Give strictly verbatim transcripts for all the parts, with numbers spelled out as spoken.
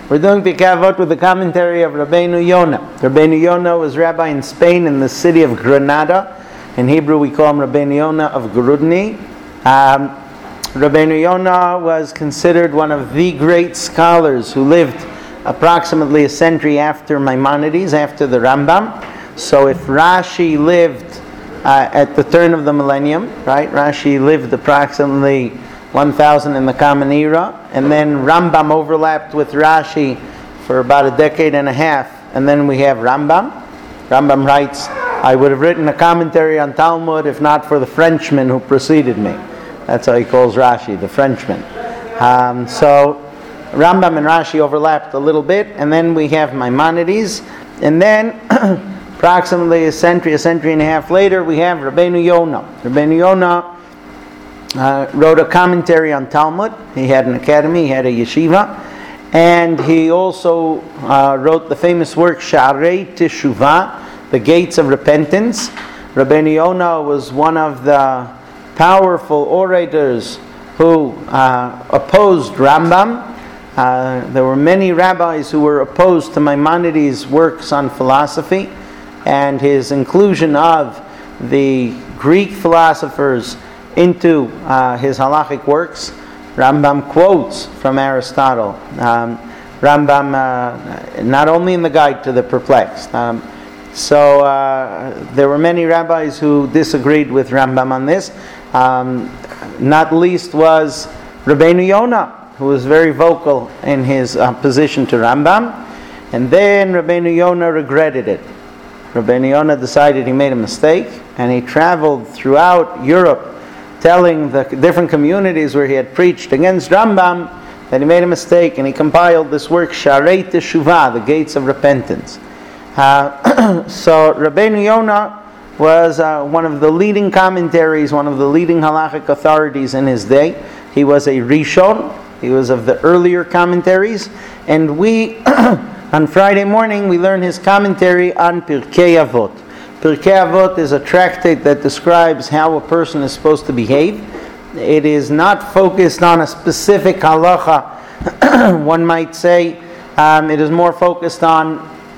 We're doing Pirkei Avot with the commentary of Rabbeinu Yonah. Rabbeinu Yonah was rabbi in Spain in the city of Granada. In Hebrew we call him Rabbeinu Yonah of Grudny. Um, Rabbeinu Yonah was considered one of the great scholars who lived approximately a century after Maimonides, after the Rambam. So if Rashi lived uh, at the turn of the millennium, right? Rashi lived approximately one thousand in the Common Era, and then Rambam overlapped with Rashi for about a decade and a half, and then we have Rambam. Rambam writes, I would have written a commentary on Talmud if not for the Frenchman who preceded me. That's how he calls Rashi, the Frenchman. Um, so Rambam and Rashi overlapped a little bit, and then we have Maimonides, and then approximately a century, a century and a half later, we have Rabbeinu Yonah. Rabbeinu Yonah uh, wrote a commentary on Talmud. He had an academy, he had a yeshiva, and he also uh, wrote the famous work Sha'arei Teshuvah, the Gates of Repentance. Rabbeinu Yonah was one of the powerful orators who uh, opposed Rambam. Uh, there were many rabbis who were opposed to Maimonides' works on philosophy, and his inclusion of the Greek philosophers into uh, his halachic works. Rambam quotes from Aristotle. Um, Rambam, uh, not only in the Guide to the Perplexed. Um, so uh, there were many rabbis who disagreed with Rambam on this. Um, not least was Rabbeinu Yonah, who was very vocal in his opposition to Rambam. And then Rabbeinu Yonah regretted it. Rabbeinu Yonah decided he made a mistake, and he traveled throughout Europe telling the different communities where he had preached against Rambam that he made a mistake, and he compiled this work, Sha'arei Teshuvah, the Gates of Repentance. Uh, so Rabbeinu Yonah was uh, one of the leading commentaries, one of the leading halachic authorities in his day. He was a Rishon, he was of the earlier commentaries, and we, on Friday morning, we learn his commentary on Pirkei Avot. Pirkei Avot is a tractate that describes how a person is supposed to behave. It is not focused on a specific halacha, one might say. Um, it is more focused on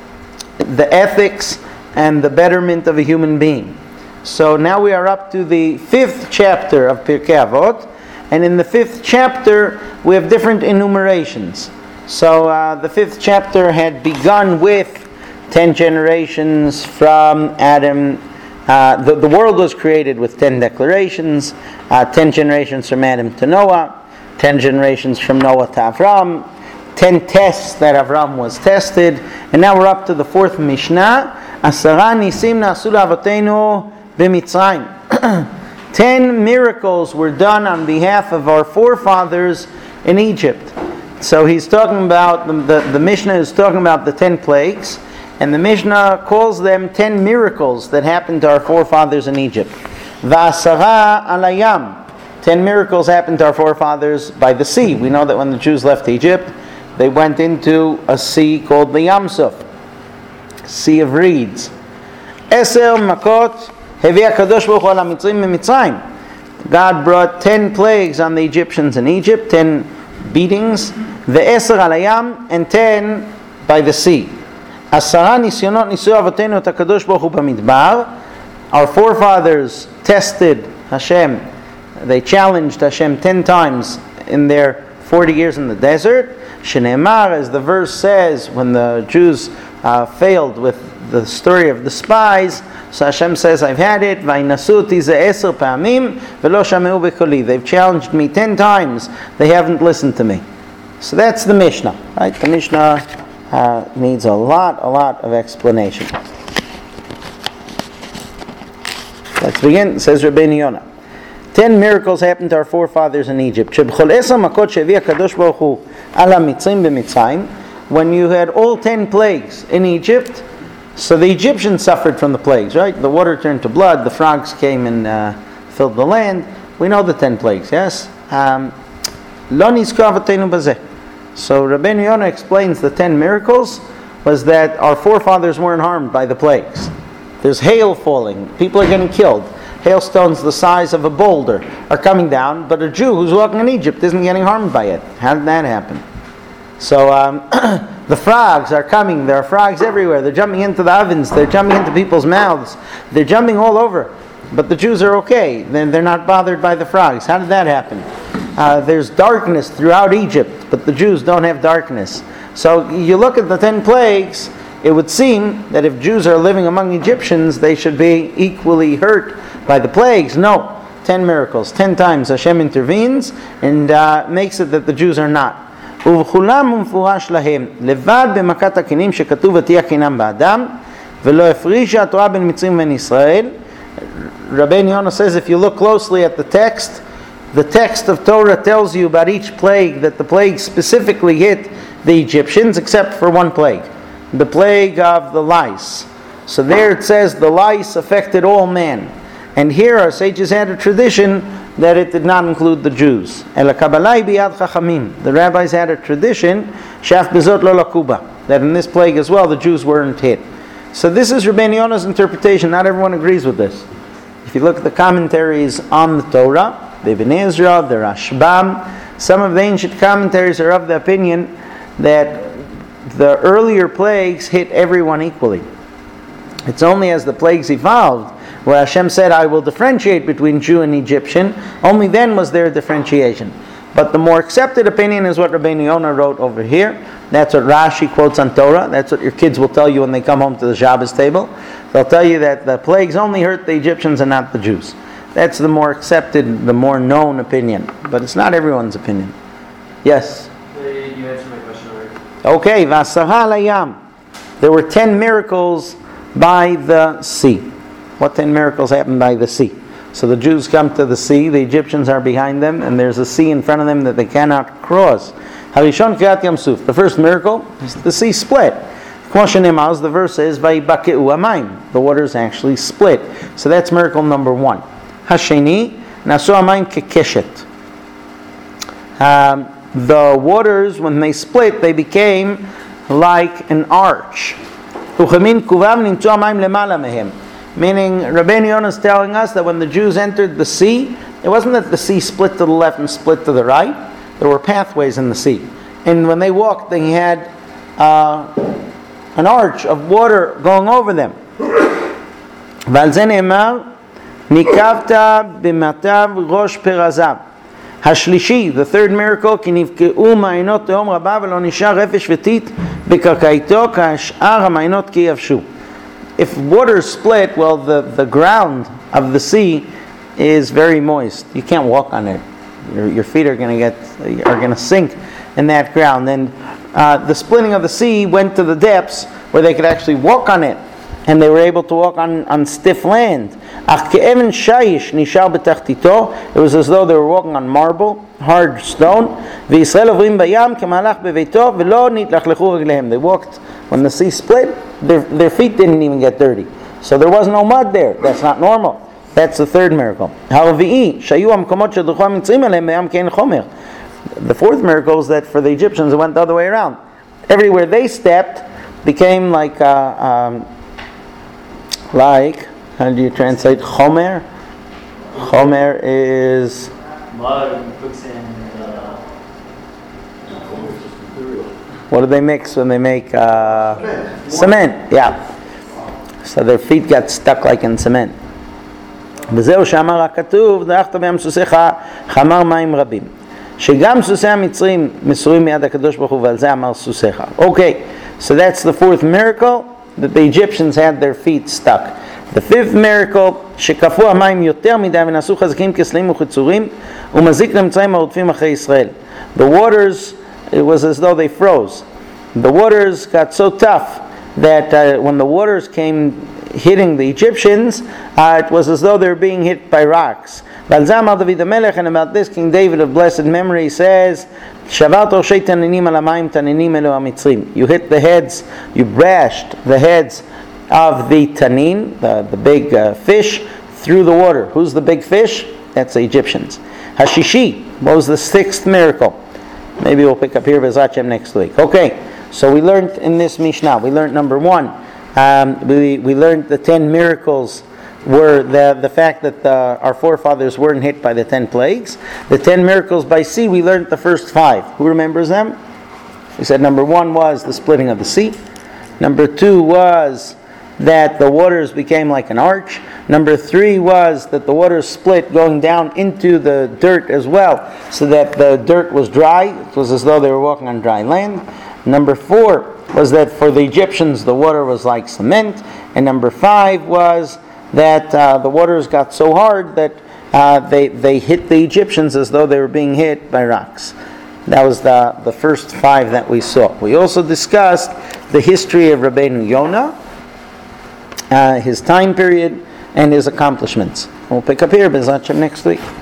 the ethics and the betterment of a human being. So now we are up to the fifth chapter of Pirkei Avot, and in the fifth chapter we have different enumerations. So uh, the fifth chapter had begun with ten generations from Adam. Uh, the, the world was created with ten declarations, uh, ten generations from Adam to Noah, ten generations from Noah to Avram, ten tests that Avram was tested, and now we're up to the fourth Mishnah, Asara Nisim Na'asu L'Avoteinu B'Mitzrayim. Ten miracles were done on behalf of our forefathers in Egypt. So he's talking about, the, the, the Mishnah is talking about the ten plagues, and the Mishnah calls them ten miracles that happened to our forefathers in Egypt. V'asara alayam. Ten miracles happened to our forefathers by the sea. We know that when the Jews left Egypt, they went into a sea called the Yam Suf, Sea of Reeds. Eser makot hevi HaKadosh Baruch Hu al HaMitzrim b'Mitzrayim. God brought ten plagues on the Egyptians in Egypt, ten beatings. Ve'eser alayam, and ten by the sea. Asara nisyonot nisu avotenu et HaKadosh Baruch Hu b'Midbar. Our forefathers tested Hashem. They challenged Hashem ten times in their forty years in the desert. Shneimar, as the verse says, when the Jews uh, failed with the story of the spies, so Hashem says, I've had it. V'inasuti ze'eser pa'amim v'lo shameu b'koli. They've challenged me ten times. They haven't listened to me. So that's the Mishnah. Right? The Mishnah uh, needs a lot, a lot of explanation. Let's begin. It says Rabbeinu Yonah. Ten miracles happened to our forefathers in Egypt. When you had all ten plagues in Egypt, so the Egyptians suffered from the plagues, right? The water turned to blood, the frogs came and uh, filled the land. We know the ten plagues, yes? Um, so Rabbeinu Yonah explains the ten miracles was that our forefathers weren't harmed by the plagues. There's hail falling, people are getting killed. Hailstones the size of a boulder are coming down, but a Jew who's walking in Egypt isn't getting harmed by it. How did that happen? So um, the frogs are coming. There are frogs everywhere. They're jumping into the ovens. They're jumping into people's mouths. They're jumping all over. But the Jews are okay. They're, they're not bothered by the frogs. How did that happen? Uh, there's darkness throughout Egypt, but the Jews don't have darkness. So you look at the ten plagues, it would seem that if Jews are living among Egyptians, they should be equally hurt by the plagues. No. Ten miracles. Ten times Hashem intervenes and uh, makes it that the Jews are not. ובכולם ומפורש להם, לבד במכת הכינים שכתוב ותהיה חינם באדם, ולא הפרישה התורה בין מצרים ובין ישראל. Rabbeinu Yonah says if you look closely at the text, the text of Torah tells you about each plague that the plague specifically hit the Egyptians except for one plague, the plague of the lice. So there it says the lice affected all men. And here our sages had a tradition that it did not include the Jews. The rabbis had a tradition, shaf bezot lo lakuba, that in this plague as well the Jews weren't hit. So this is Rabbeinu Yonah's interpretation. Not everyone agrees with this. If you look at the commentaries on the Torah, the Ibn Ezra, the Rashbam, some of the ancient commentaries are of the opinion that the earlier plagues hit everyone equally. It's only as the plagues evolved where Hashem said, I will differentiate between Jew and Egyptian, only then was there a differentiation. But the more accepted opinion is what Rabbeinu Yonah wrote over here. That's what Rashi quotes on Torah. That's what your kids will tell you when they come home to the Shabbos table. They'll tell you that the plagues only hurt the Egyptians and not the Jews. That's the more accepted, the more known opinion. But it's not everyone's opinion. Yes? You answered my question already. Okay, Vasara layam. There were ten miracles by the sea. What ten miracles happened by the sea? So the Jews come to the sea, the Egyptians are behind them, and there's a sea in front of them that they cannot cross. Harishon Kriyat Yam Suf. The first miracle is the sea split. The verse says, Vayibakeu amayim. The waters actually split. So that's miracle number one. Hasheni, Nasu amayim kekeshet. Um, the waters, when they split, they became like an arch. Uchamin kuvam nimtzu amayim lemala mehem. Meaning, Rabbeinu Yonah is telling us that when the Jews entered the sea, it wasn't that the sea split to the left and split to the right. There were pathways in the sea. And when they walked, they had uh, an arch of water going over them. ועל זה נאמר, ניקבת במטב ראש פרזיו. השלישי, the third miracle, כי נבקעו מעיינות תהום רבה ולא נשאר רפש וטיט בקרקעיתו כשאר המעיינות כי יבשו. If water split, well, the, the ground of the sea is very moist. You can't walk on it. Your, your feet are going to get are going to sink in that ground. And uh, the splitting of the sea went to the depths where they could actually walk on it, and they were able to walk on, on stiff land. It was as though they were walking on marble, hard stone. They walked when the sea split. Their, their feet didn't even get dirty. So there was no mud there. That's not normal. That's the third miracle. The fourth miracle is that for the Egyptians it went the other way around. Everywhere they stepped became like, uh, um, like, how do you translate chomer? Chomer is... mud, quicksand. Uh, what do they mix when they make uh, cement? Yeah. So their feet got stuck like in cement. וזהו שאמר הכתוב, דרכת בים סוסיך חמר מים רבים. שגם סוסי המצרים מסורים מיד הקדוש ברוך הוא, ועל זה אמר סוסיך. Okay, so that's the fourth miracle, that the Egyptians had their feet stuck. The fifth miracle, שכפו המים יותר מדי ונעשו חזקים כסלעים וחצורים, ומזיק למצרים הרודפים אחרי ישראל. The waters, it was as though they froze. The waters got so tough that uh, when the waters came hitting the Egyptians, uh, it was as though they were being hit by rocks. And about this, King David of blessed memory says, you hit the heads, you bashed the heads of the tanin, the, the big uh, fish, through the water. Who's the big fish? That's the Egyptians. Hashishi, what was the sixth miracle? Maybe we'll pick up here B'ezrat Hashem next week. Okay, so we learned in this Mishnah, we learned number one, Um, we we learned the ten miracles were the the fact that the, our forefathers weren't hit by the ten plagues. The ten miracles by sea, we learned the first five. Who remembers them? We said number one was the splitting of the sea. Number two was that the waters became like an arch. Number three was that the waters split going down into the dirt as well, so that the dirt was dry. It was as though they were walking on dry land. Number four was that for the Egyptians the water was like cement. And number five was that uh, the waters got so hard that uh, they, they hit the Egyptians as though they were being hit by rocks. That was the, the first five that we saw. We also discussed the history of Rabbeinu Yonah, uh, his time period, and his accomplishments. We'll pick up here, B'ezrat Hashem, next week.